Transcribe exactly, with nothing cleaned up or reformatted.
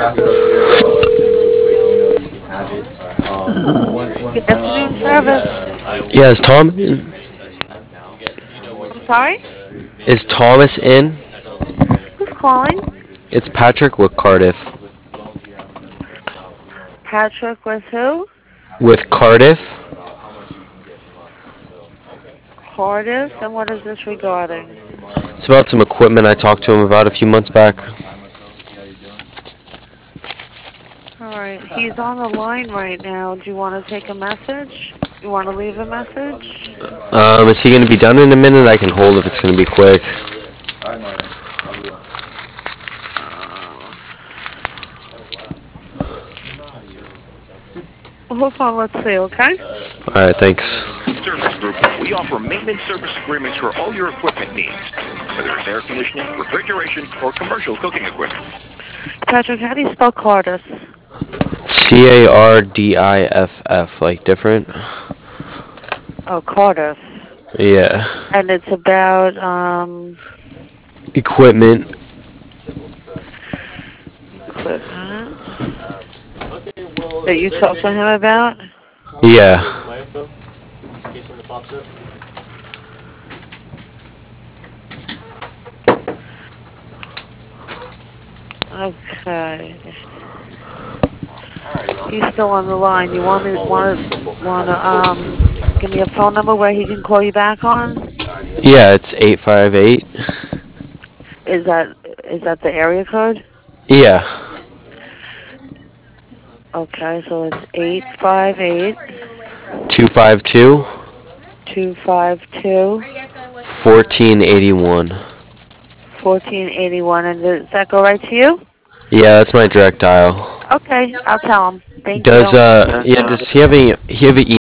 Good afternoon, service. Yeah, is Tom I'm sorry? is Thomas in? Who's calling? It's Patrick with Cardiff. Patrick with who? With Cardiff? Cardiff. And what is this regarding? It's about some equipment I talked to him about a few months back. All right. He's on the line right now. Do you want to take a message? You want to leave a message? Um, is he going to be done in a minute? I can hold if it's going to be quick. Uh, hold on. Let's see, okay? Alright, thanks. Service Group, we offer maintenance service agreements for all your equipment needs, whether it's air conditioning, refrigeration, or commercial cooking equipment. Patrick, how do you spell Cardiff? C A R D I F F, like different? Oh, Cardiff. Yeah. And it's about, um, Equipment. equipment that you talked to him about? Yeah. Okay. He's still on the line. You want me want to want to um give me a phone number where he can call you back on? Yeah, it's eight five eight. Is that is that the area code? Yeah. Okay, so it's eight five eight two five two two five two fourteen eighty-one. fourteen eighty one. And does that go right to you? Yeah, that's my direct dial. Okay, I'll tell him. Thank Does you. uh yeah, does he have any he have an